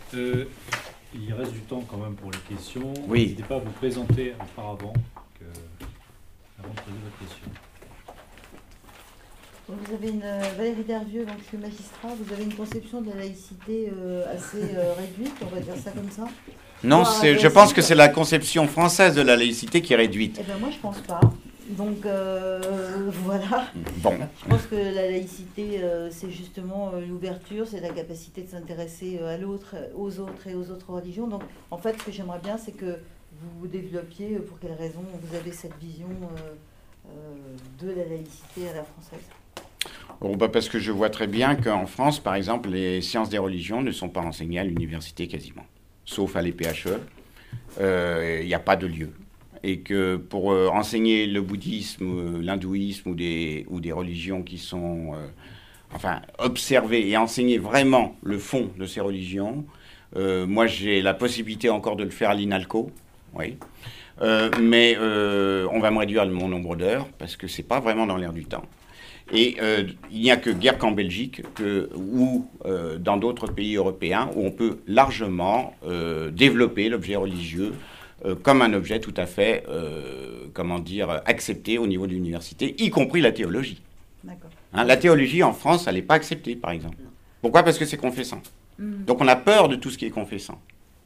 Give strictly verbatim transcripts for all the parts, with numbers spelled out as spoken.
Euh, il reste du temps quand même pour les questions. Oui. N'hésitez pas à vous présenter auparavant, que, avant de poser votre question. Donc vous avez une Valérie Dervieux, donc je suis magistrat, vous avez une conception de la laïcité euh, assez euh, réduite, on va dire ça comme ça. Non, Voire c'est, je agressive. pense que c'est la conception française de la laïcité qui est réduite. Eh bien moi je pense pas. Donc euh, voilà. Bon. Je pense que la laïcité euh, c'est justement euh, l'ouverture, c'est la capacité de s'intéresser euh, à l'autre, aux autres et aux autres religions. Donc en fait ce que j'aimerais bien c'est que vous vous développiez euh, pour quelles raisons vous avez cette vision euh, euh, de la laïcité à la française. Bon, bah parce que je vois très bien qu'en France, par exemple, les sciences des religions ne sont pas enseignées à l'université quasiment, sauf à l'E P H E. Il euh, n'y a pas de lieu. Et que pour euh, enseigner le bouddhisme, euh, l'hindouisme ou des, ou des religions qui sont, euh, enfin, observer et enseigner vraiment le fond de ces religions, euh, moi j'ai la possibilité encore de le faire à l'INALCO, oui. Euh, mais euh, on va me réduire mon nombre d'heures parce que c'est pas vraiment dans l'air du temps. Et euh, il n'y a que guère qu'en Belgique que, ou euh, dans d'autres pays européens où on peut largement euh, développer l'objet religieux euh, comme un objet tout à fait, euh, comment dire, accepté au niveau de l'université, y compris la théologie. D'accord. Hein, la théologie en France, elle n'est pas acceptée, par exemple. Pourquoi ? Parce que c'est confessant. Mm. Donc on a peur de tout ce qui est confessant.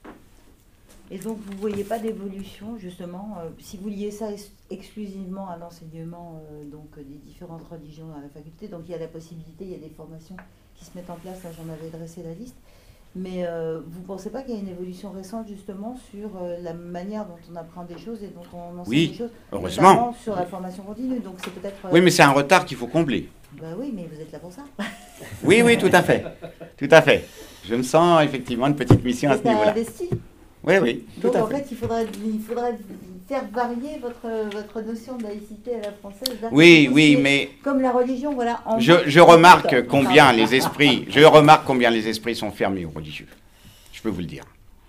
Et donc, vous ne voyez pas d'évolution, justement, euh, si vous liez ça ex- exclusivement à l'enseignement euh, donc, des différentes religions à la faculté, donc il y a la possibilité, il y a des formations qui se mettent en place, là j'en avais dressé la liste, mais euh, vous ne pensez pas qu'il y a une évolution récente, justement, sur euh, la manière dont on apprend des choses et dont on enseigne Oui, des choses, heureusement. notamment sur la formation continue, donc c'est peut-être... euh, Oui, mais c'est un retard qu'il faut combler. bah oui, mais vous êtes là pour ça. Oui, oui, tout à fait. Tout à fait. Je me sens effectivement une petite mission à ce Vous êtes niveau-là. investi. Oui, oui, tout Donc à en fait. fait, il faudrait, il faudrait faire varier votre, votre notion de laïcité à la française. vers Oui, quelque chose oui, qui est mais comme la religion, voilà. En je, je remarque combien les esprits, je remarque combien les esprits sont fermés aux religieux. Je peux vous le dire.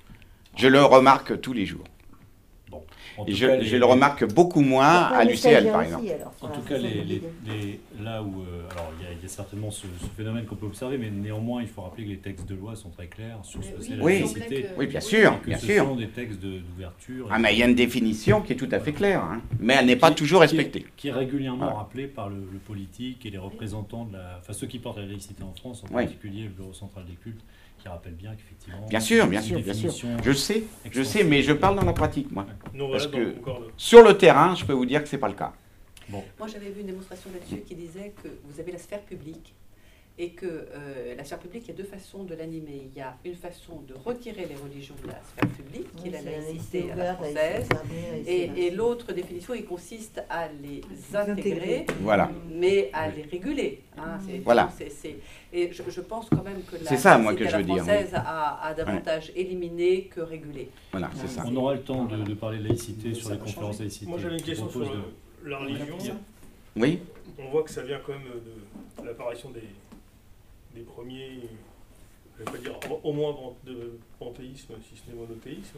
Je le remarque tous les jours. Bon, en Et tout je, cas, les- je le remarque beaucoup moins à l'U C L, par exemple. En tout cas, les, les- les- là où, euh, alors il y, a- il y a certainement ce, ce phénomène qu'on peut observer, mais néanmoins, il faut rappeler que les textes de loi sont très clairs sur ce que Mais c'est oui, la Oui. laïcité. Oui, bien sûr, Et que bien ce sûr. sont des textes de- d'ouverture. Ah, mais il y a une définition qui est tout à fait claire, hein. Mais elle n'est pas Qui- toujours qui est- respectée. Qui est régulièrement Voilà. rappelée par le, le politique et les représentants de la, enfin ceux qui portent la laïcité en France, en Oui. particulier le Bureau central des cultes, qui rappelle bien qu'effectivement. Bien sûr, bien une sûr, bien sûr. définition Je sais, je sais, mais je parle dans la pratique, moi. Non, Parce voilà, que- donc, encore le- Sur le terrain, je peux vous dire que c'est pas le cas. Bon, Moi, j'avais vu une démonstration là-dessus qui disait que vous avez la sphère publique et que euh, la sphère publique, il y a deux façons de l'animer. Il y a une façon de retirer les religions de la sphère publique, qui est la laïcité à la française, et, et l'autre définition, il consiste à les intégrer, Voilà. mais à les réguler. Hein. C'est- Voilà. c'est- c'est- et je, je pense quand même que la C'est ça, moi, laïcité que je à veux la dire, française a, a davantage éliminé que régulé. Voilà, c'est ça. on aura le temps de, de parler de laïcité sur Ça les va conférences changer. laïcité. Moi, j'avais une Je question propose sur de- le- la religion. Oui. On voit que ça vient quand même de l'apparition des, des premiers, je vais pas dire au au moins pan- de panthéisme, si ce n'est monothéisme.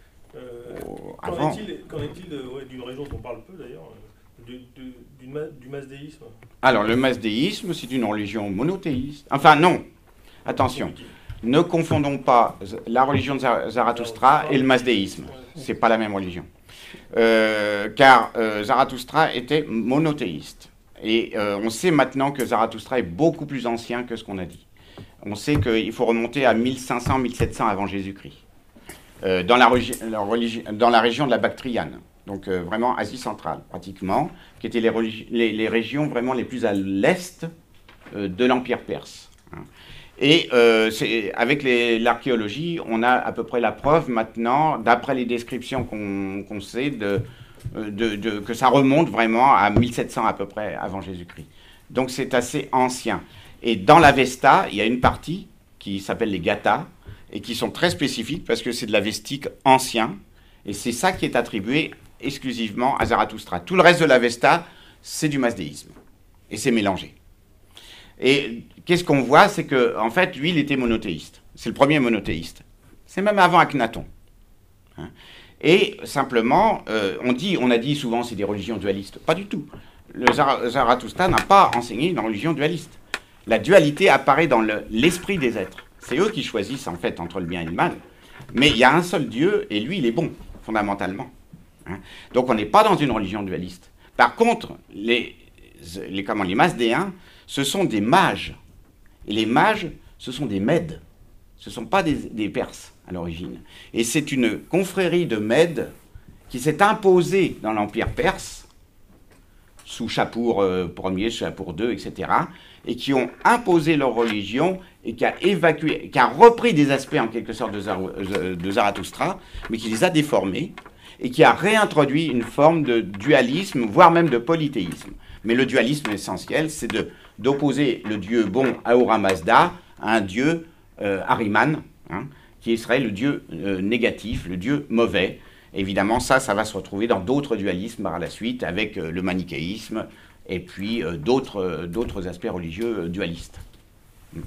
Euh, Oh, Qu'en avant. est-il qu'en est-il de- ouais, d'une région dont on parle peu d'ailleurs, euh, de- de- d'une ma- du masdéisme? Alors, le masdéisme, c'est une religion monothéiste. Enfin, non. Attention. Ne confondons pas la religion de Zara- Zarathustra et le masdéisme. C'est pas la même religion. Euh, car euh, Zarathustra était monothéiste. Et euh, on sait maintenant que Zarathustra est beaucoup plus ancien que ce qu'on a dit. On sait qu'il faut remonter à mille cinq cents mille sept cents avant Jésus-Christ. Euh, dans, la religi- la religi- dans la région de la Bactriane. Donc euh, vraiment Asie centrale, pratiquement, qui étaient les, religi- les- les régions vraiment les plus à l'est euh, de l'Empire perse. hein. Et euh, c'est- avec les- l'archéologie, on a à peu près la preuve maintenant, d'après les descriptions qu'on qu'on sait, de, de- de- que ça remonte vraiment à mille sept cents à peu près avant Jésus-Christ. Donc c'est assez ancien. Et dans l'Avesta, il y a une partie qui s'appelle les Gathas, et qui sont très spécifiques parce que c'est de l'avestique ancien, et c'est ça qui est attribué exclusivement à Zarathustra. Tout le reste de l'Avesta, c'est du masdéisme, et c'est mélangé. Et qu'est-ce qu'on voit, c'est que en fait, lui, il était monothéiste. C'est le premier monothéiste. C'est même avant Akhenaton. Hein. Et simplement, euh, on dit, on a dit souvent, c'est des religions dualistes. Pas du tout. Le Zara- Zarathustra n'a pas enseigné une religion dualiste. La dualité apparaît dans le- l'esprit des êtres. C'est eux qui choisissent en fait entre le bien et le mal. Mais il y a un seul Dieu et lui, il est bon, fondamentalement. Hein. Donc on n'est pas dans une religion dualiste. Par contre, les, les, comment, les Mazdéens, ce sont des mages. Et les mages, ce sont des Mèdes. Ce ne sont pas des, des Perses à l'origine. Et c'est une confrérie de Mèdes qui s'est imposée dans l'Empire perse, sous Shapur Ier, Shapur deux, et cetera, et qui ont imposé leur religion et qui a évacué, qui a repris des aspects en quelque sorte de, Zar de Zarathustra, mais qui les a déformés, et qui a réintroduit une forme de dualisme, voire même de polythéisme. Mais le dualisme essentiel, c'est d'opposer le dieu bon Ahura Mazda à un dieu euh, Ahriman, hein, qui serait le dieu euh, négatif, le dieu mauvais. Évidemment, ça, ça va se retrouver dans d'autres dualismes par la suite, avec euh, le manichéisme, et puis euh, d'autres euh, d'autres aspects religieux euh, dualistes. Mm.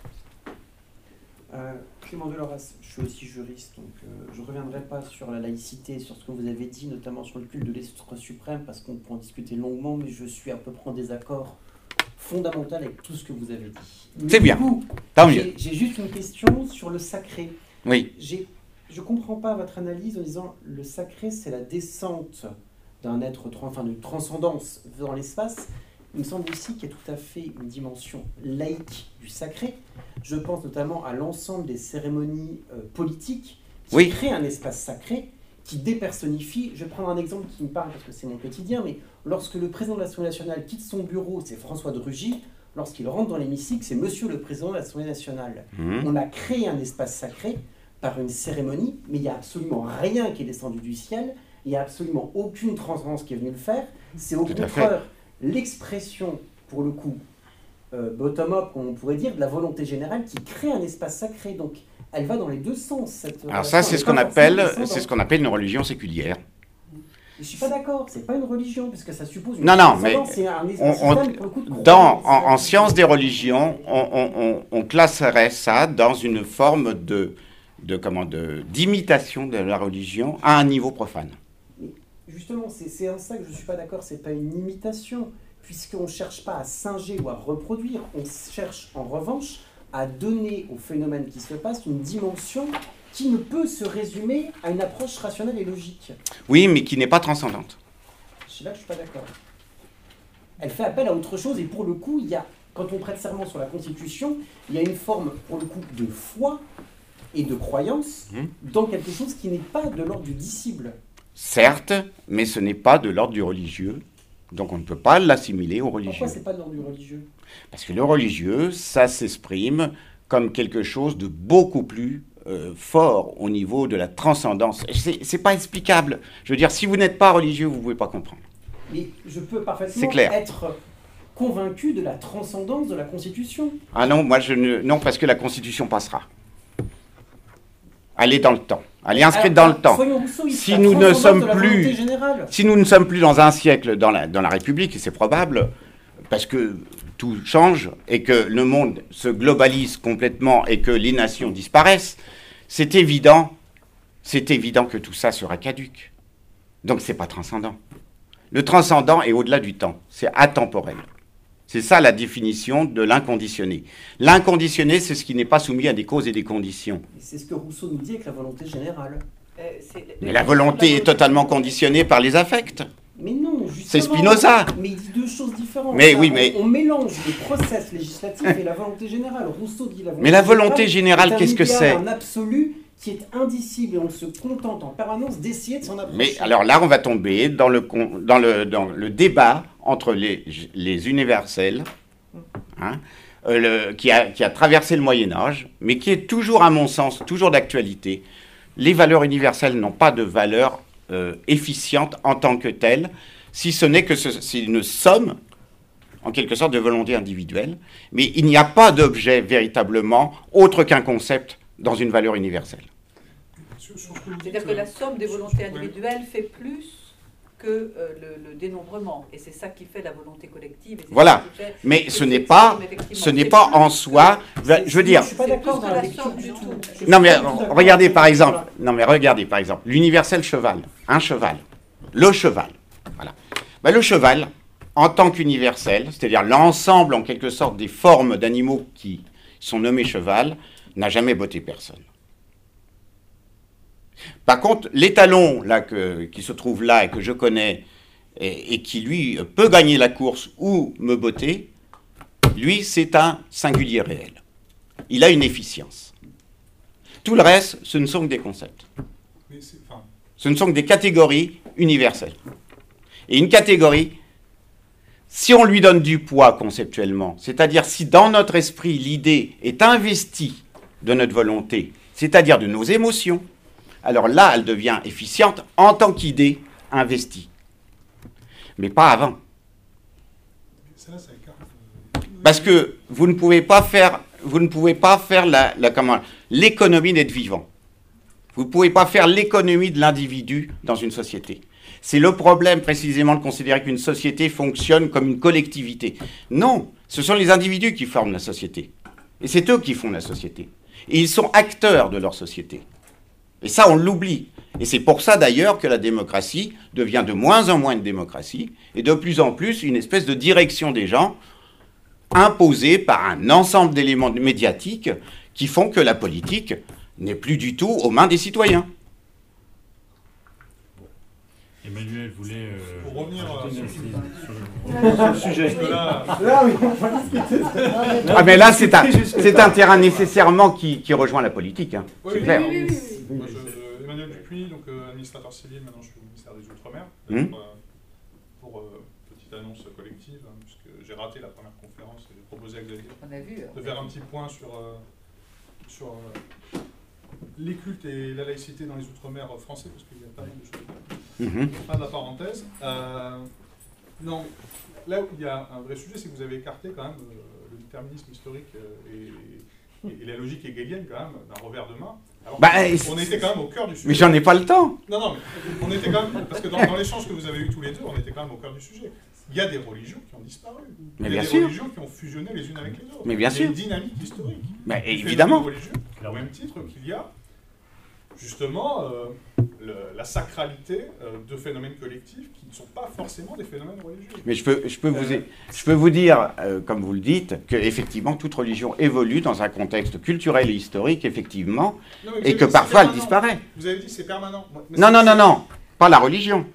Euh, Clément Deloras, je suis aussi juriste, donc euh, je ne reviendrai pas sur la laïcité, sur ce que vous avez dit, notamment sur le culte de l'être suprême, parce qu'on peut en discuter longuement, mais je suis à peu près en désaccord fondamental avec tout ce que vous avez dit. C'est bien, coup, tant mieux. J'ai juste une question sur le sacré. Oui. Je ne comprends pas votre analyse en disant le sacré, c'est la descente d'un être, enfin d'une transcendance dans l'espace. Il me semble aussi qu'il y a tout à fait une dimension laïque du sacré. Je pense notamment à l'ensemble des cérémonies euh, politiques qui oui. créent un espace sacré, qui dépersonnifie. Je vais prendre un exemple qui me parle parce que c'est mon quotidien, mais lorsque le président de l'Assemblée nationale quitte son bureau, c'est François de Rugy. Lorsqu'il rentre dans l'hémicycle, c'est Monsieur le président de l'Assemblée nationale. Mmh. On a créé un espace sacré par une cérémonie, mais il n'y a absolument rien qui est descendu du ciel. Il n'y a absolument aucune transcendance qui est venue le faire. C'est au contraire l'expression, pour le coup, euh, bottom-up, comme on pourrait dire, de la volonté générale qui crée un espace sacré. Donc, elle va dans les deux sens. Cette Alors ça, c'est ce qu'on appelle, c'est ce qu'on appelle une religion séculière. Je ne suis pas d'accord, c'est pas une religion, puisque ça suppose une non, non, mais un, un on, on, pour le coup, de dans, en, en sciences des religions, on, on, on classerait ça dans une forme de, de comment, de, d'imitation de la religion à un niveau profane. Mais justement, c'est en ça que je ne suis pas d'accord, c'est pas une imitation, puisqu'on ne cherche pas à singer ou à reproduire, on cherche en revanche à donner au phénomène qui se passe une dimension qui ne peut se résumer à une approche rationnelle et logique. Oui, mais qui n'est pas transcendante. C'est là que je ne suis pas d'accord. Elle fait appel à autre chose, et pour le coup, il y a, quand on prête serment sur la Constitution, il y a une forme, pour le coup, de foi et de croyance mmh. dans quelque chose qui n'est pas de l'ordre du disciple. Certes, mais ce n'est pas de l'ordre du religieux, donc on ne peut pas l'assimiler au religieux. Pourquoi ce n'est pas de l'ordre du religieux ? Parce que le religieux, ça s'exprime comme quelque chose de beaucoup plus euh, fort au niveau de la transcendance. C'est, c'est pas explicable. Je veux dire, si vous n'êtes pas religieux, vous ne pouvez pas comprendre. Mais je peux parfaitement être convaincu de la transcendance de la Constitution. Ah non, moi je ne... Non, parce que la Constitution passera. Elle est dans le temps. Elle est inscrite Alors, dans le temps. Rousseau, si nous ne sommes plus, si nous ne sommes plus dans un siècle dans la, dans la République, et c'est probable, parce que tout change et que le monde se globalise complètement et que les nations disparaissent, c'est évident, c'est évident que tout ça sera caduque. Donc c'est pas transcendant. Le transcendant est au-delà du temps, c'est atemporel. C'est ça la définition de l'inconditionné. L'inconditionné, c'est ce qui n'est pas soumis à des causes et des conditions. C'est ce que Rousseau nous dit avec la volonté générale. Euh, Mais la volonté est totalement conditionnée par les affects. Mais non, justement. C'est Spinoza. Mais il dit deux choses différentes. Mais Là, oui, on, mais... on mélange le process législatif et la volonté générale. Rousseau dit la volonté Mais la volonté générale, générale qu'est-ce que c'est ? Un absolu qui est indicible et on se contente en permanence d'essayer de s'en approcher. Mais alors là, on va tomber dans le, dans le, dans le débat entre les, les universels, hein, euh, le, qui, a, qui a traversé le Moyen-Âge, mais qui est toujours, à mon sens, toujours d'actualité. Les valeurs universelles n'ont pas de valeur euh, efficiente en tant que telle, si ce n'est que ce, c'est une somme, en quelque sorte, de volonté individuelle, mais il n'y a pas d'objet véritablement autre qu'un concept dans une valeur universelle. C'est-à-dire que la somme des volontés individuelles fait plus que euh, le, le dénombrement, et c'est ça qui fait la volonté collective. Et voilà, mais ce n'est pas, ce n'est pas en soi. Je veux dire. Je suis pas d'accord dans la lecture du tout. Non mais regardez par exemple. Non mais regardez par exemple l'universel cheval, un cheval, le cheval. Voilà. Ben, le cheval, en tant qu'universel, c'est-à-dire l'ensemble en quelque sorte des formes d'animaux qui sont nommés cheval, n'a jamais botté personne. Par contre, l'étalon là, que, qui se trouve là et que je connais et, et qui, lui, peut gagner la course ou me botter, lui, c'est un singulier réel. Il a une efficience. Tout le reste, ce ne sont que des concepts. Mais c'est, enfin... Ce ne sont que des catégories universelles. Et une catégorie, si on lui donne du poids conceptuellement, c'est-à-dire si dans notre esprit l'idée est investie de notre volonté, c'est-à-dire de nos émotions, alors là, elle devient efficiente en tant qu'idée investie. Mais pas avant. Ça, ça écarte. Parce que vous ne pouvez pas faire, vous ne pouvez pas faire la, la, comment, l'économie d'être vivant. Vous ne pouvez pas faire l'économie de l'individu dans une société. C'est le problème précisément de considérer qu'une société fonctionne comme une collectivité. Non, ce sont les individus qui forment la société. Et c'est eux qui font la société. Et ils sont acteurs de leur société. Et ça, on l'oublie. Et c'est pour ça d'ailleurs que la démocratie devient de moins en moins une démocratie et de plus en plus une espèce de direction des gens imposée par un ensemble d'éléments médiatiques qui font que la politique n'est plus du tout aux mains des citoyens. Emmanuel voulait... Euh, Pour revenir euh, sur, sur, sur le sujet. Parce que là, Là, oui. Ah mais là, c'est un, c'est un terrain nécessairement qui, qui rejoint la politique, hein. Oui, C'est oui, clair. oui, oui, oui. Moi, je- je- Emmanuel Dupuis, donc euh, administrateur civil, maintenant je suis au ministère des Outre-mer. Hum. Pour, euh, pour euh, petite annonce collective, hein, puisque j'ai raté la première conférence et j'ai proposé à Xavier On a vu. de faire un petit point sur, euh, sur euh, les cultes et la laïcité dans les Outre-mer français, parce qu'il y a pas mal de choses. Mhm. Fin de la parenthèse. Euh, non, là où il y a un vrai sujet, c'est que vous avez écarté quand même euh, le déterminisme historique euh, et, et- et la logique hegelienne quand même d'un revers de main. Alors, Bah, on était quand même au cœur du sujet. Mais j'en ai pas le temps. Non, non, mais on était quand même, parce que dans, dans l'échange que vous avez eu tous les deux, on était quand même au cœur du sujet. Il y a des religions qui ont disparu. Mais il y a bien des sûr. religions qui ont fusionné les unes avec les autres. Mais bien Il y a sûr. une dynamique historique. Mais Du phénomène évidemment. religieux, au même titre qu'il y a justement euh, le- la sacralité euh, de phénomènes collectifs qui ne sont pas forcément des phénomènes religieux. Mais je peux, je peux, vous, Euh, je peux vous dire, euh, comme vous le dites, qu'effectivement, toute religion évolue dans un contexte culturel et historique, effectivement, Non, mais vous et avez que dit, parfois c'est elle permanent. disparaît. Vous avez dit c'est permanent. Moi, mais Non, c'est- non, non, c'est- non, pas la religion.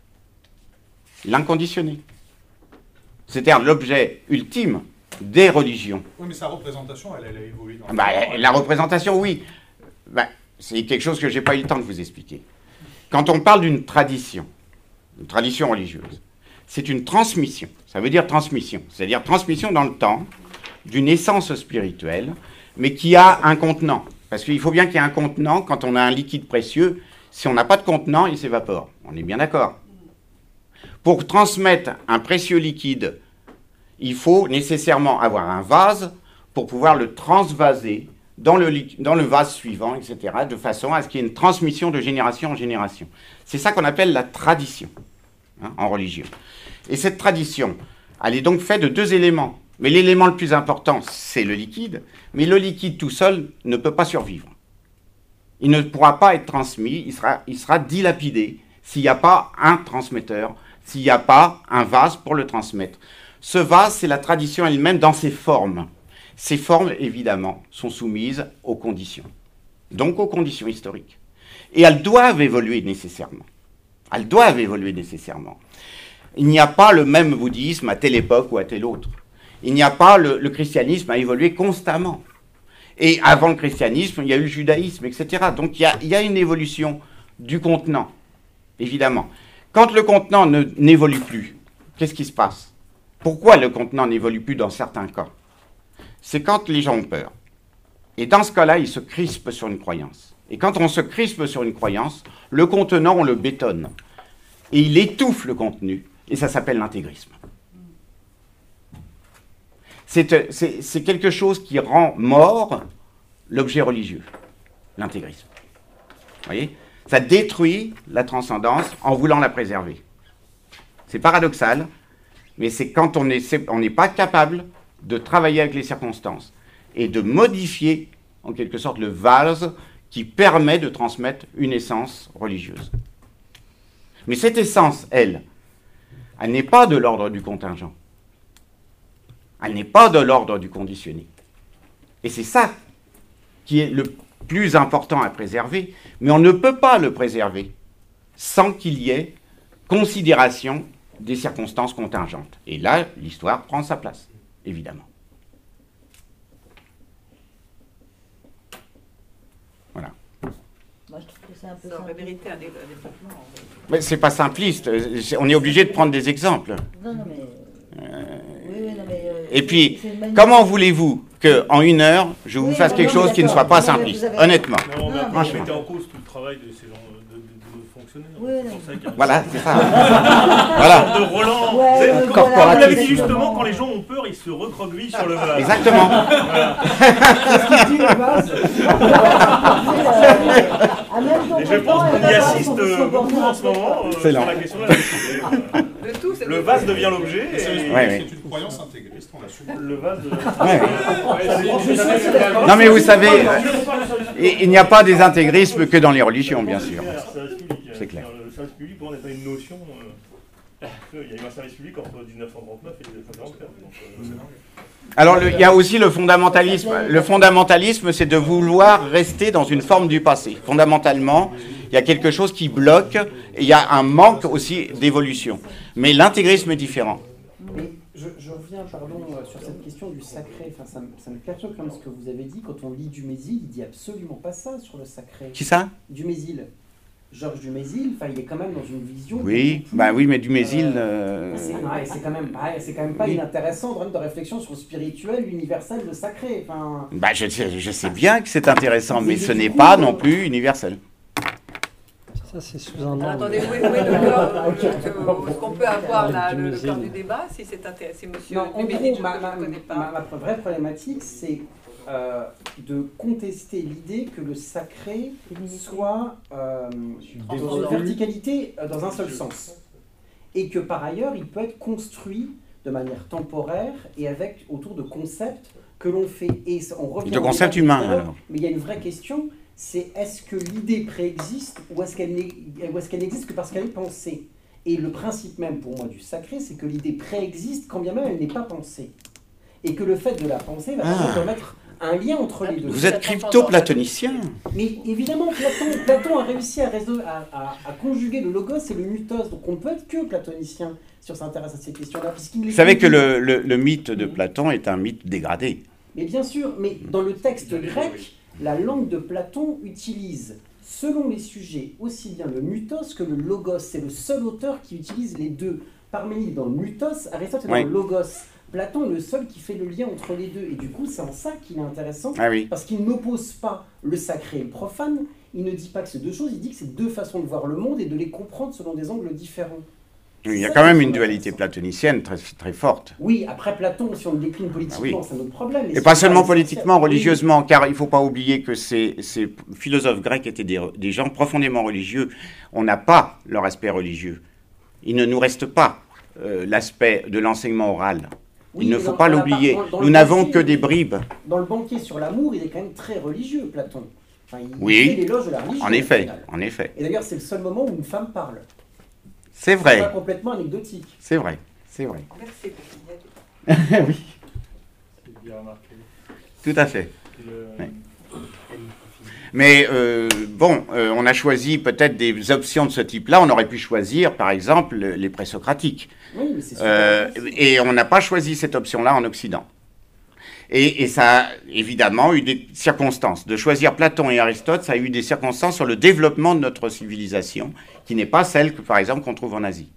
L'inconditionné. C'est-à-dire l'objet ultime des religions. Oui, mais sa représentation, elle, elle a évolué dans le Bah, temps. la représentation, oui. Bah, c'est quelque chose que je n'ai pas eu le temps de vous expliquer. Quand on parle d'une tradition, une tradition religieuse, c'est une transmission. Ça veut dire transmission. C'est-à-dire transmission dans le temps d'une essence spirituelle, mais qui a un contenant. Parce qu'il faut bien qu'il y ait un contenant. Quand on a un liquide précieux, si on n'a pas de contenant, il s'évapore. On est bien d'accord. Pour transmettre un précieux liquide, il faut nécessairement avoir un vase pour pouvoir le transvaser dans le, li- dans le vase suivant, et cetera, de façon à ce qu'il y ait une transmission de génération en génération. C'est ça qu'on appelle la tradition, hein, en religion. Et cette tradition, elle est donc faite de deux éléments. Mais l'élément le plus important, c'est le liquide. Mais le liquide tout seul ne peut pas survivre. Il ne pourra pas être transmis, il sera, il sera dilapidé s'il n'y a pas un transmetteur, s'il n'y a pas un vase pour le transmettre. Ce vase, c'est la tradition elle-même dans ses formes. Ces formes, évidemment, sont soumises aux conditions, donc aux conditions historiques. Et elles doivent évoluer nécessairement. Elles doivent évoluer nécessairement. Il n'y a pas le même bouddhisme à telle époque ou à telle autre. Il n'y a pas le, le christianisme à évoluer constamment. Et avant le christianisme, il y a eu le judaïsme, et cetera. Donc il y a, il y a une évolution du contenant, évidemment. Quand le contenant ne, n'évolue plus, qu'est-ce qui se passe? Pourquoi le contenant n'évolue plus dans certains cas? C'est quand les gens ont peur. Et dans ce cas-là, ils se crispent sur une croyance. Et quand on se crispe sur une croyance, le contenant, on le bétonne. Et il étouffe le contenu. Et ça s'appelle l'intégrisme. C'est, c'est, c'est quelque chose qui rend mort l'objet religieux, l'intégrisme. Vous voyez? Ça détruit la transcendance en voulant la préserver. C'est paradoxal, mais c'est quand on est- on n'est pas capable de travailler avec les circonstances et de modifier, en quelque sorte, le vase qui permet de transmettre une essence religieuse. Mais cette essence, elle, elle n'est pas de l'ordre du contingent. Elle n'est pas de l'ordre du conditionné. Et c'est ça qui est le plus important à préserver, mais on ne peut pas le préserver sans qu'il y ait considération des circonstances contingentes. Et là, l'histoire prend sa place, évidemment. Voilà. Moi, je trouve que c'est un peu Ça aurait simple. mérité un dé- un développement. en fait. Mais c'est pas simpliste, on est obligé de prendre des exemples. Non, non, mais... Euh, Oui, oui, non, mais, euh, Et c'est- puis, c'est une manière- comment voulez-vous qu'en une heure, je vous Oui, fasse non, quelque non, chose mais qui ne soit d'accord. pas Non, mais simpliste, vous avez- honnêtement. Non, on Non, va mais- pas franchement. mettre en cause tout le travail de ces gens, de, de, de nos fonctionnaires. Oui, C'est non. pour ça qu'il y a une Voilà, c'est ça. sorte Voilà, de Roland. Ouais, Vous savez, ouais, comme voilà, comme vous l'avez dit exactement. justement, quand les gens ont peur, ils se recroquevillent sur le vase. exactement. Qu'est-ce qu'il dit, le vase Et je pense qu'on y assiste euh, beaucoup en ce moment euh, Excellent. sur la question de la laïcité. Voilà. Le tout, c'est Le de- vase devient l'objet Et ça, et Ouais, ouais. c'est une croyance intégriste, on l'assume. le vase devient... Ouais. Ouais, Non mais vous savez, il il n'y a pas des intégrismes que dans les religions, bien sûr. C'est clair. Le service public, pour moi, n'est pas une notion. euh, Il y a eu un service public entre dix-neuf cent trente-neuf et mille neuf cent quarante-quatre. donc, euh, Alors le- il y a aussi le fondamentalisme. Le fondamentalisme, c'est de vouloir rester dans une forme du passé. Fondamentalement, il y a quelque chose qui bloque, et il y a un manque aussi d'évolution. Mais l'intégrisme est différent. Mais je, je reviens, pardon, euh, sur cette question du sacré. Enfin, ça, me- ça me perturbe comme ce que vous avez dit. Quand on lit Dumézil, il dit absolument pas ça sur le sacré. Qui ça? Dumézil. Georges Dumézil, enfin, il est quand même dans une vision... Oui, beaucoup plus- bah oui, mais Dumézil... euh, C'est ouais, c'est quand même, ouais, c'est quand même pas Oui. inintéressant de, de réflexion sur le spirituel, l'universel, le sacré. Enfin, Bah, je, sais- je sais bien que c'est intéressant, mais ce n'est pas non plus universel. Ça, c'est sous un Alors, angle. attendez, où est, où est le cœur Ok. euh, Est-ce qu'on peut avoir la- le, le Dumézil. cœur du débat si c'est intéressant, si monsieur non, en Dumézil, gros, je ma, ne ma, connais pas. ma- ma vraie problématique, c'est euh, de contester l'idée que le sacré soit euh, dans une Transcendant. verticalité euh, dans un seul sens. Et que par ailleurs, il peut être construit de manière temporaire et avec autour de concepts que l'on fait. Et ça- on revient De au concepts débat humains, tout à l'heure, alors. Mais il y a une vraie question, c'est est-ce que l'idée préexiste ou est-ce qu'elle n'est- ou est-ce qu'elle n'existe que parce qu'elle est pensée? Et le principe même pour moi du sacré, c'est que l'idée préexiste quand bien même elle n'est pas pensée. Et que le fait de la penser va Ah. permettre de mettre un lien entre les deux. Vous êtes crypto-platonicien. Mais évidemment, Platon, Platon a réussi à, réso- à, à- à conjuguer le logos et le mythos. Donc on ne peut être que platonicien si on s'intéresse à ces questions-là. puisqu'il Vous les savez que conjugue. le, le- le mythe de Platon est un mythe dégradé. Mais bien sûr, mais dans le texte grec, la langue de Platon utilise, selon les sujets, aussi bien le mythos que le logos. C'est le seul auteur qui utilise les deux. Parménide dans le mythos, Aristote est dans Oui. le logos. Platon est le seul qui fait le lien entre les deux. Et du coup, c'est en ça qu'il est intéressant. Ah oui. Parce qu'il n'oppose pas le sacré et le profane. Il ne dit pas que c'est deux choses, il dit que c'est deux façons de voir le monde et de les comprendre selon des angles différents. Il y a Ça, quand même c'est une son dualité intéressant. platonicienne très, très forte. Oui, après Platon, si on le décline politiquement, Ah oui. c'est un autre problème. mais Et c'est pas seulement essentiel. politiquement, Oui, religieusement, car il ne faut pas oublier que ces, ces philosophes grecs étaient des, des gens profondément religieux. On n'a pas leur aspect religieux. Il ne nous reste pas euh, l'aspect de l'enseignement oral. oui, Il ne mais faut dans- pas dans la l'oublier. part- dans- dans Nous le n'avons banquet, que des bribes. Dans le banquet sur l'amour, il est quand même très religieux, Platon. Enfin, il Oui, fait l'éloge de la religion. En au effet, final. en effet. Et d'ailleurs, c'est le seul moment où une femme parle. C'est C'est pas vrai, complètement anecdotique. c'est vrai, c'est vrai. Merci pour signaler. Oui, C'est bien remarqué. tout à fait. Le- Ouais. Mais euh, bon, euh, on a choisi peut-être des options de ce type-là. On aurait pu choisir, par exemple, les présocratiques. Oui, mais c'est super Euh, intéressant. et on n'a pas choisi cette option-là en Occident. Et, et ça a évidemment eu des circonstances. De choisir Platon et Aristote, ça a eu des circonstances sur le développement de notre civilisation, qui n'est pas celle que, par exemple, qu'on trouve en Asie.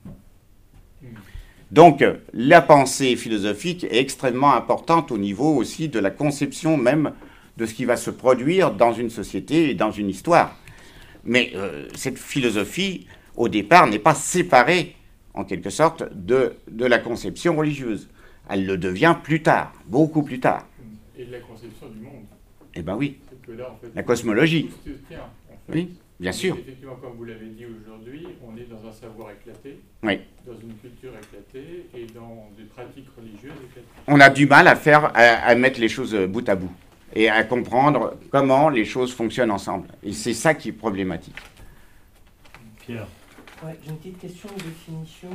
Donc, la pensée philosophique est extrêmement importante au niveau aussi de la conception même de ce qui va se produire dans une société et dans une histoire. Mais euh, cette philosophie, au départ, n'est pas séparée, en quelque sorte, de, de la conception religieuse. Elle le devient plus tard, beaucoup plus tard. Et de la conception du monde. Eh bien oui, C'est que là, en fait, la cosmologie. tout se tient, en fait. Oui, bien sûr. Effectivement, comme vous l'avez dit aujourd'hui, on est dans un savoir éclaté, Oui. dans une culture éclatée et dans des pratiques religieuses éclatées. On a du mal à faire, à, à mettre les choses bout à bout et à comprendre comment les choses fonctionnent ensemble. Et c'est ça qui est problématique. Pierre. Ouais, j'ai une petite question de définition.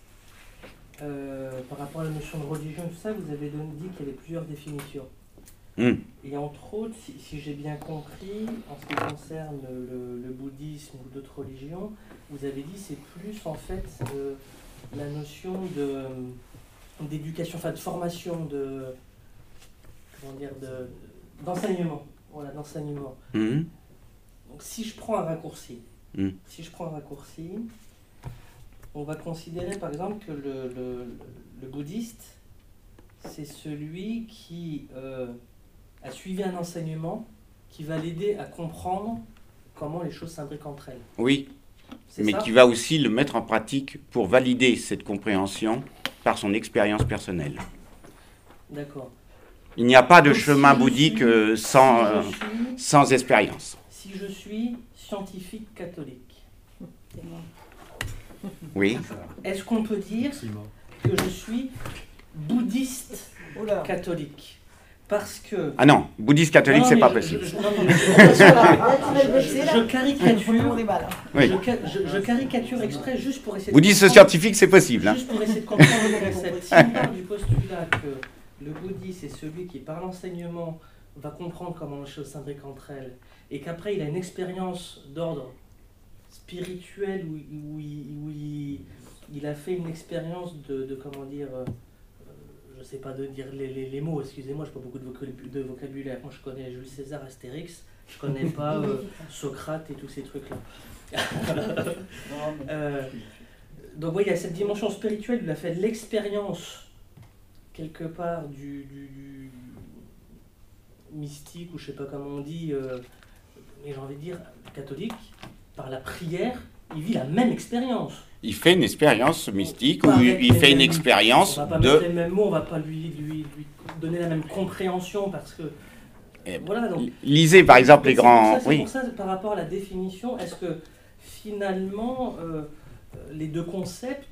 Euh, par rapport à la notion de religion, tout ça, vous avez donné- dit qu'il y avait plusieurs définitions. Mm. Et entre autres, si, si j'ai bien compris, en ce qui concerne le, le bouddhisme ou d'autres religions, vous avez dit c'est plus en fait euh, la notion de d'éducation, enfin de formation, de comment dire, de d'enseignement, voilà, d'enseignement. Mm. Donc si je prends un raccourci, Mm. si je prends un raccourci, on va considérer par exemple que le, le, le bouddhiste, c'est celui qui euh, a suivi un enseignement qui va l'aider à comprendre comment les choses s'imbriquent entre elles. Oui, C'est mais ça qui va aussi le mettre en pratique pour valider cette compréhension par son expérience personnelle. D'accord. Il n'y a pas de Donc, chemin si je bouddhique suis- euh, sans, si je euh, suis- sans expérience. Si je suis scientifique catholique, C'est bon. Oui. est-ce qu'on peut dire C'est mort. que je suis bouddhiste Oula. catholique? Parce que... Ah non, bouddhiste catholique, Non, c'est mais pas je- possible. je- non, non, mais je- je- je caricature, On est mal, hein. Oui. je, ca- je- je caricature exprès juste pour essayer de Bouddhiste comprendre- scientifique, c'est possible. Hein. Juste pour essayer de comprendre le concept. Si on part du postulat que le bouddhiste est celui qui, par l'enseignement, va comprendre comment les choses s'imbriquent entre elles, et qu'après il a une expérience d'ordre spirituel où, où, il, où il, il a fait une expérience de, de comment dire, euh, je sais pas de dire les, les, les mots, excusez-moi, je n'ai pas beaucoup de, vocab- de vocabulaire. Moi je connais Jules César, Astérix, je connais pas euh, Socrate et tous ces trucs-là. Euh, donc oui, il y a cette dimension spirituelle, il a fait de l'expérience quelque part du, du, du mystique, ou je sais pas comment on dit, euh, mais j'ai envie de dire catholique, par la prière, il vit la même expérience. Il fait une expérience mystique, Pas ou avec il les fait une mêmes- expérience On va pas mettre les de... mêmes mots, on va pas lui, lui, lui donner la même compréhension parce que Eh, voilà. Donc, Lisez par exemple les c'est pour grands... ça- C'est Oui. pour ça, par rapport à la définition, est-ce que finalement euh, les deux concepts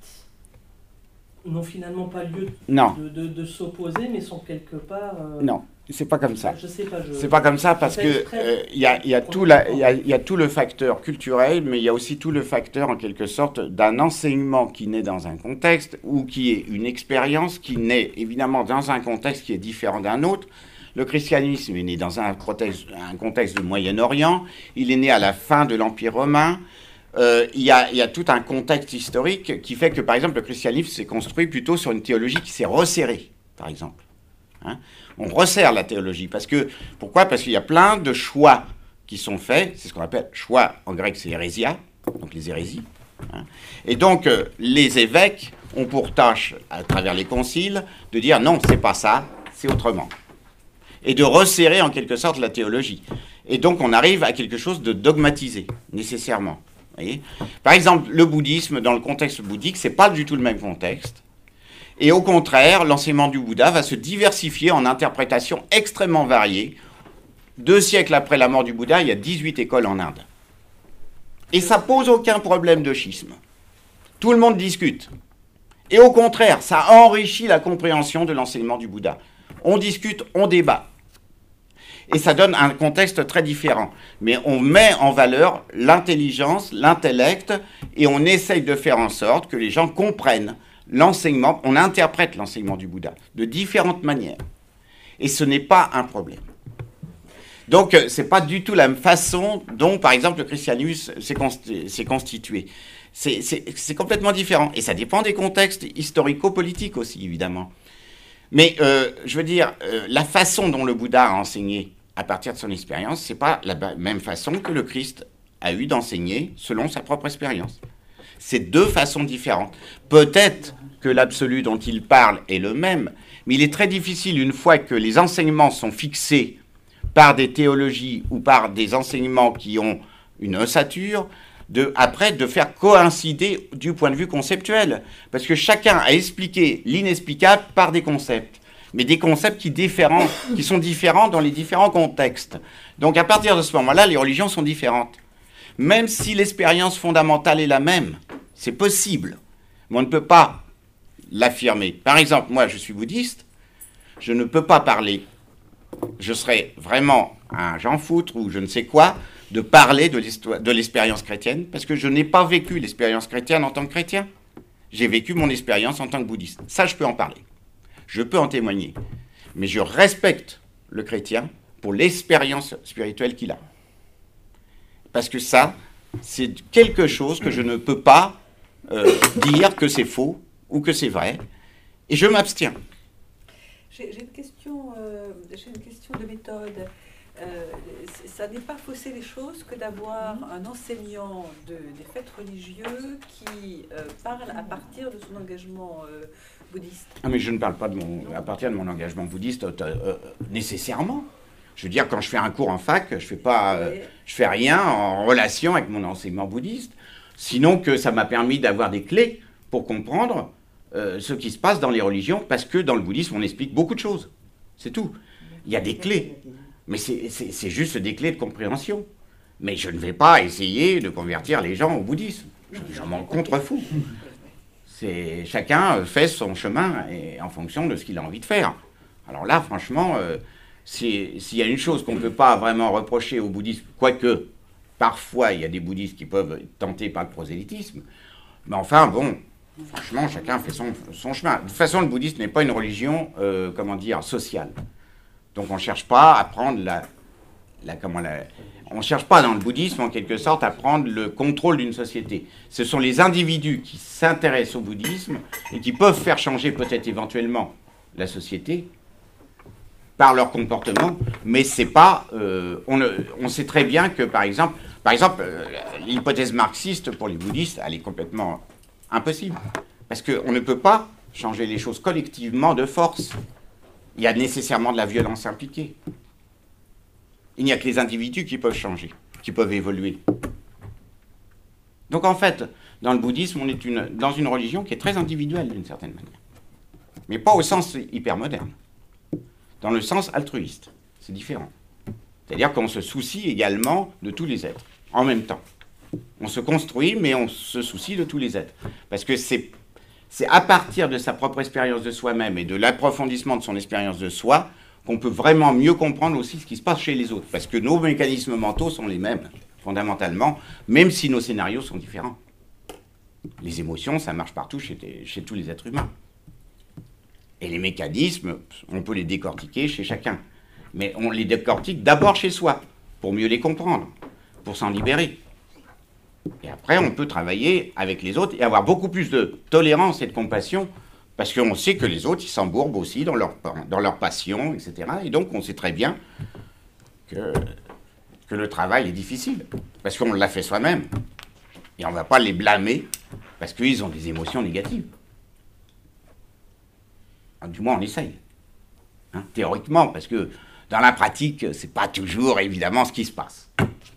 n'ont finalement pas lieu Non, de, de, de s'opposer, mais sont quelque part. euh, non, c'est pas comme ça. Je sais pas. Je... C'est pas comme ça parce je que fais exprès. euh, il y, a, il y, a tout la- il y, a, il y a tout le facteur culturel, mais il y a aussi tout le facteur en quelque sorte d'un enseignement qui naît dans un contexte ou qui est une expérience qui naît évidemment dans un contexte qui est différent d'un autre. Le christianisme est né dans un contexte, un contexte du Moyen-Orient, il est né à la fin de l'Empire romain. Euh, il, y a, il y a tout un contexte historique qui fait que, par exemple, le christianisme s'est construit plutôt sur une théologie qui s'est resserrée, par exemple. Hein? On resserre la théologie. Parce que, pourquoi? Parce qu'il y a plein de choix qui sont faits. C'est ce qu'on appelle choix, en grec, c'est hérésia, donc les hérésies. Hein? Et donc, euh, les évêques ont pour tâche, à travers les conciles, de dire non, c'est pas ça, c'est autrement. Et de resserrer en quelque sorte la théologie. Et donc, on arrive à quelque chose de dogmatisé, nécessairement. Vous voyez ? Par exemple, le bouddhisme, dans le contexte bouddhique, c'est pas du tout le même contexte. Et au contraire, l'enseignement du Bouddha va se diversifier en interprétations extrêmement variées. Deux siècles après la mort du Bouddha, il y a dix-huit écoles en Inde. Et ça pose aucun problème de schisme. Tout le monde discute. Et au contraire, ça enrichit la compréhension de l'enseignement du Bouddha. On discute, on débat. Et ça donne un contexte très différent. Mais on met en valeur l'intelligence, l'intellect, et on essaye de faire en sorte que les gens comprennent l'enseignement, on interprète l'enseignement du Bouddha de différentes manières. Et ce n'est pas un problème. Donc, ce n'est pas du tout la même façon dont, par exemple, le christianisme s'est consti- s'est constitué. C'est, c'est, c'est complètement différent. Et ça dépend des contextes historico-politiques aussi, évidemment. Mais, euh, je veux dire, euh, la façon dont le Bouddha a enseigné à partir de son expérience, ce n'est pas la ba- même façon que le Christ a eu d'enseigner selon sa propre expérience. C'est deux façons différentes. Peut-être que l'absolu dont il parle est le même, mais il est très difficile, une fois que les enseignements sont fixés par des théologies ou par des enseignements qui ont une ossature, de, après de faire coïncider du point de vue conceptuel. Parce que chacun a expliqué l'inexplicable par des concepts, mais des concepts qui, différents, qui sont différents dans les différents contextes. Donc à partir de ce moment-là, les religions sont différentes. Même si l'expérience fondamentale est la même, c'est possible, mais on ne peut pas l'affirmer. Par exemple, moi je suis bouddhiste, je ne peux pas parler, je serais vraiment un Jean Foutre ou je ne sais quoi, de parler de, l'histoire, de l'expérience chrétienne, parce que je n'ai pas vécu l'expérience chrétienne en tant que chrétien. J'ai vécu mon expérience en tant que bouddhiste. Ça, je peux en parler. Je peux en témoigner. Mais je respecte le chrétien pour l'expérience spirituelle qu'il a. Parce que ça, c'est quelque chose que je ne peux pas euh, dire que c'est faux ou que c'est vrai, et je m'abstiens. J'ai une question, euh, j'ai une question de méthode. Euh, ça n'est pas fausser les choses que d'avoir un enseignant de, des faits religieux qui euh, parle à partir de son engagement euh, bouddhiste. Ah, mais je ne parle pas de mon, à partir de mon engagement bouddhiste euh, euh, nécessairement. Je veux dire, quand je fais un cours en fac, je fais pas, euh, je fais rien en relation avec mon enseignement bouddhiste. Sinon que ça m'a permis d'avoir des clés pour comprendre euh, ce qui se passe dans les religions, parce que dans le bouddhisme, on explique beaucoup de choses. C'est tout. Il y a des clés. Mais c'est juste des clés de compréhension. Mais je ne vais pas essayer de convertir les gens au bouddhisme. J'en m'en contrefous. Chacun fait son chemin et, en fonction de ce qu'il a envie de faire. Alors là, franchement, euh, s'il y a une chose qu'on ne peut pas vraiment reprocher au bouddhisme, quoique parfois il y a des bouddhistes qui peuvent être tentés par le prosélytisme, mais enfin, bon, franchement, chacun fait son, son chemin. De toute façon, le bouddhisme n'est pas une religion, euh, comment dire, sociale. Donc on ne cherche pas à prendre la, la, comment la... On ne cherche pas dans le bouddhisme, en quelque sorte, à prendre le contrôle d'une société. Ce sont les individus qui s'intéressent au bouddhisme et qui peuvent faire changer peut-être éventuellement la société par leur comportement, mais c'est pas... Euh, on, on sait très bien que, par exemple, par exemple euh, l'hypothèse marxiste pour les bouddhistes, elle est complètement impossible. Parce qu'on ne peut pas changer les choses collectivement de force. Il y a nécessairement de la violence impliquée. Il n'y a que les individus qui peuvent changer, qui peuvent évoluer. Donc en fait, dans le bouddhisme, on est une, dans une religion qui est très individuelle d'une certaine manière. Mais pas au sens hyper moderne. Dans le sens altruiste. C'est différent. C'est-à-dire qu'on se soucie également de tous les êtres, en même temps. On se construit, mais on se soucie de tous les êtres. Parce que c'est C'est à partir de sa propre expérience de soi-même et de l'approfondissement de son expérience de soi qu'on peut vraiment mieux comprendre aussi ce qui se passe chez les autres. Parce que nos mécanismes mentaux sont les mêmes, fondamentalement, même si nos scénarios sont différents. Les émotions, ça marche partout chez, chez tous les êtres humains. Et les mécanismes, on peut les décortiquer chez chacun. Mais on les décortique d'abord chez soi, pour mieux les comprendre, pour s'en libérer. Et après, on peut travailler avec les autres et avoir beaucoup plus de tolérance et de compassion, parce qu'on sait que les autres, ils s'embourbent aussi dans leur, dans leur passion, et cetera. Et donc, on sait très bien que, que le travail est difficile, parce qu'on l'a fait soi-même. Et on ne va pas les blâmer, parce qu'ils ont des émotions négatives. Du moins, on essaye. Hein, théoriquement, parce que dans la pratique, ce n'est pas toujours, évidemment, ce qui se passe.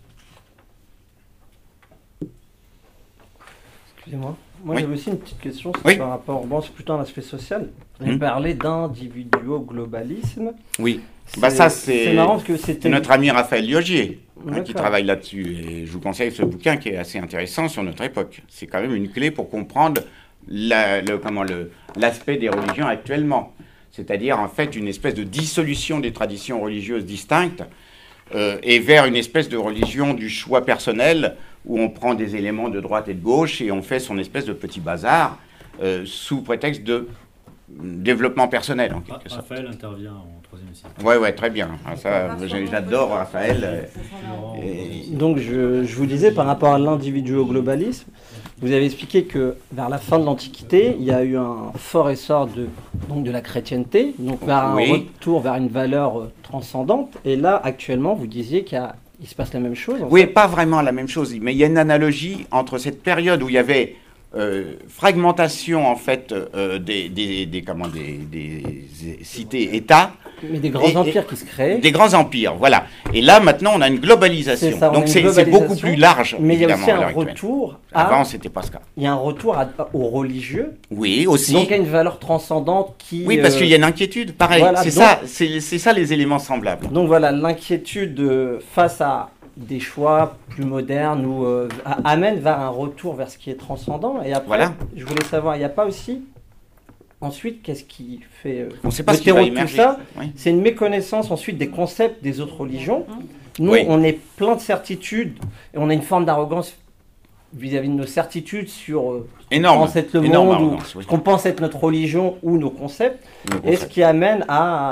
Excusez-moi. Moi, Oui. j'avais aussi une petite question, c'est Oui. par rapport, bon, c'est plutôt un aspect social. On Mmh. parlait d'individuo-globalisme. Oui. Bah ça, c'est c'est marrant parce que c'était notre ami Raphaël Liogier hein, qui D'accord. travaille là-dessus. Et je vous conseille ce bouquin qui est assez intéressant sur notre époque. C'est quand même une clé pour comprendre la- le, comment, le, l'aspect des religions actuellement. C'est-à-dire, en fait, une espèce de dissolution des traditions religieuses distinctes euh, et vers une espèce de religion du choix personnel où on prend des éléments de droite et de gauche et on fait son espèce de petit bazar euh, sous prétexte de développement personnel, en quelque sorte. Raphaël intervient en troisième cycle. Ouais, ouais, très bien. Ah, ça, j'adore Raphaël. euh, et- Donc, je, je vous disais, par rapport à l'individuo-globalisme, vous avez expliqué que vers la fin de l'Antiquité, il y a eu un fort essor de, donc de la chrétienté, donc vers un Oui. retour vers une valeur euh, transcendante. Et là, actuellement, vous disiez qu'il y a- il se passe la même chose. en Oui, fait. pas vraiment la même chose, mais il y a une analogie entre cette période où il y avait euh, fragmentation en fait euh, des, des, des, comment, des, des cités-États. Mais des grands Et- empires qui se créent. Des grands empires, voilà. Et là, maintenant, on a une globalisation. C'est ça, on a Donc, une c'est c'est globalisation, beaucoup plus large, Mais il y a évidemment, aussi à l'heure un actuelle. retour à, Avant, c'était pas ce cas. il y a un retour à- aux religieux. Oui, aussi. Donc, il y a une valeur transcendante qui. Oui, parce euh, qu'il y a une inquiétude, pareil. voilà, c'est donc- ça, c'est c'est ça les éléments semblables. Donc voilà, l'inquiétude euh, face à des choix plus modernes ou euh, a- amène vers un retour vers ce qui est transcendant. Et après, Voilà. je voulais savoir, il n'y a pas aussi ensuite qu'est-ce qui fait euh, On ne sait pas le ce qui va terreau de tout émerger. ça? Oui. C'est une méconnaissance ensuite des concepts des autres religions. Nous, Oui. on est plein de certitudes et on a une forme d'arrogance vis-à-vis de nos certitudes sur euh, ce qu'on Énorme. pense être le Énorme monde ou arrogance, oui. ce qu'on pense être notre religion ou nos concepts. Nos Et ce concepts. qui amène à,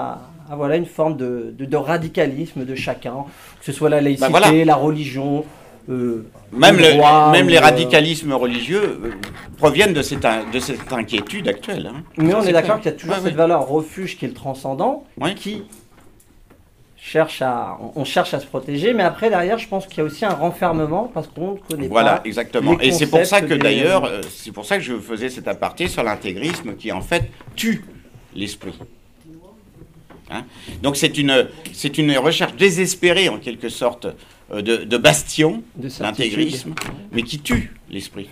à voilà, une forme de, de, de radicalisme de chacun, que ce soit la laïcité, Ben voilà. la religion. Euh, Même, le le, droit, même ou, les euh, radicalismes religieux euh, proviennent de cette, in- de cette inquiétude actuelle. Hein. Mais on C'est est d'accord clair. qu'il y a toujours Ouais, cette ouais. valeur refuge qui est le transcendant, Ouais. qui cherche à, on cherche à se protéger, mais après derrière, je pense qu'il y a aussi un renfermement parce qu'on ne connaît Voilà, pas. exactement. les Et c'est pour ça concepts que des- d'ailleurs, euh, c'est pour ça que je faisais cet aparté sur l'intégrisme qui en fait tue l'esprit. Hein. Donc c'est une, c'est une recherche désespérée en quelque sorte euh, de, de bastion, de certitude. l'intégrisme, mais qui tue l'esprit.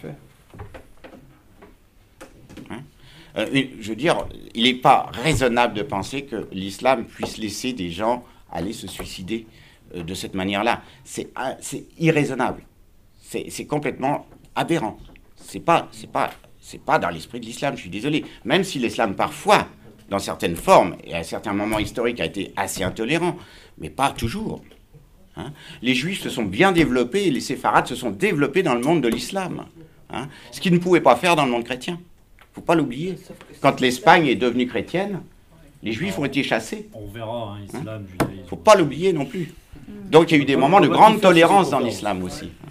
Hein. Euh, une- je veux dire, il n'est pas raisonnable de penser que l'islam puisse laisser des gens aller se suicider euh, de cette manière-là. C'est ah, c'est irraisonnable. C'est c'est complètement aberrant. C'est pas, c'est pas, c'est pas dans l'esprit de l'islam, je suis désolé. Même si l'islam, parfois, dans certaines formes, et à certains moments historiques, a été assez intolérant, mais pas toujours. Hein. Les juifs se sont bien développés, et les séfarades se sont développés dans le monde de l'islam. Hein. Ce qu'ils ne pouvaient pas faire dans le monde chrétien. Il ne faut pas l'oublier. Quand l'Espagne est devenue chrétienne, les juifs ont été chassés. On verra, hein, islam, judaïsme. Il ne faut pas l'oublier non plus. Donc il y a eu des moments de grande tolérance dans l'islam aussi.